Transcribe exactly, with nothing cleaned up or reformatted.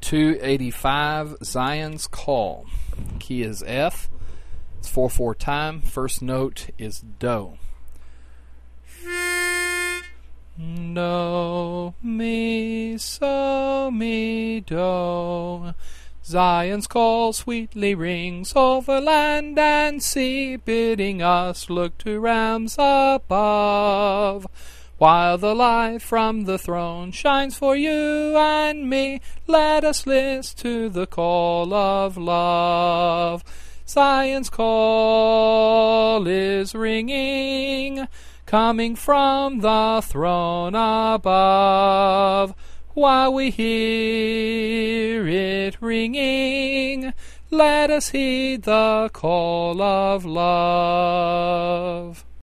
two eighty-five, Zion's Call. Key is F. It's four four time. First note is Do. Do, mi, so, mi, do. Zion's call sweetly rings over land and sea, bidding us look to realms above. While the light from the throne shines for you and me, let us listen to the call of love. Zion's call is ringing, coming from the throne above. While we hear it ringing, let us heed the call of love.